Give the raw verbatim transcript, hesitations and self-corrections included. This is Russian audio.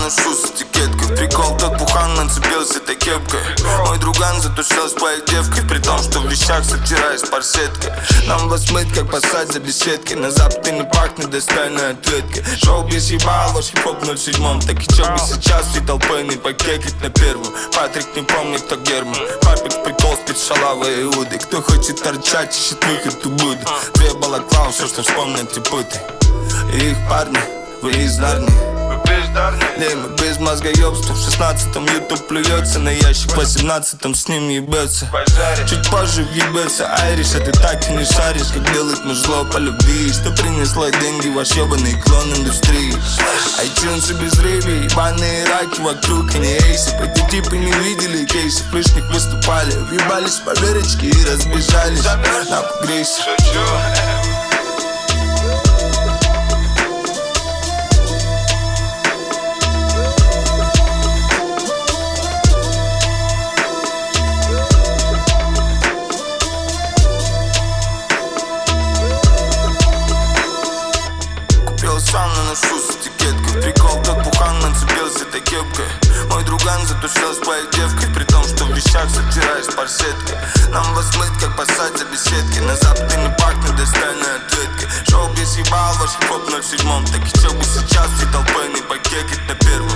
ношу с этикеткой. Прикол, тот бухан нацепился этой кепкой. Мой друган затушил с твоей девкой, при том, что в вещах сортираюсь парсеткой. Нам вас мыть, как посадь за беседки. На запад и не пахнет достойной ответки. Шоу без ебал, ваш хип-хоп ноль семь. Так и чё бы сейчас всей толпой не покекать на первую. Патрик не помнит, кто Герман. Папик в прикол спит шалава и Иуды. Кто хочет торчать, ищет выход, убуду. Две балаклавы, все, что вспомнят те путы. И их парни, вы из Нарнии. Не, мы без мозгоёбства. В шестнадцатом ютуб плюется на ящик, в восемнадцатом с ним ебется. Чуть позже въебется Айриш, а ты так и не шаришь, как делать мужло по любви. Что принесло деньги, ваш ёбаный клон индустрии. Айтюнсы без рыби, ебаные раки вокруг и не эйсы. Эти типы не видели кейсов, лишних выступали. Въебались по верочке и разбежались. На, погрейся. Сам наношу с этикеткой. Прикол, тот бухан нацепился этой кепкой. Мой друган затушил с твоей девкой, при том, что в вещах сортираюсь парсеткой. Нам вас мыть, как посадь за беседки. На запад и не пахнет достойной ответки. Шоу без ебал, ваш хип-хоп ноль семь. Так и чё бы сейчас всей толпой не покекать на первую.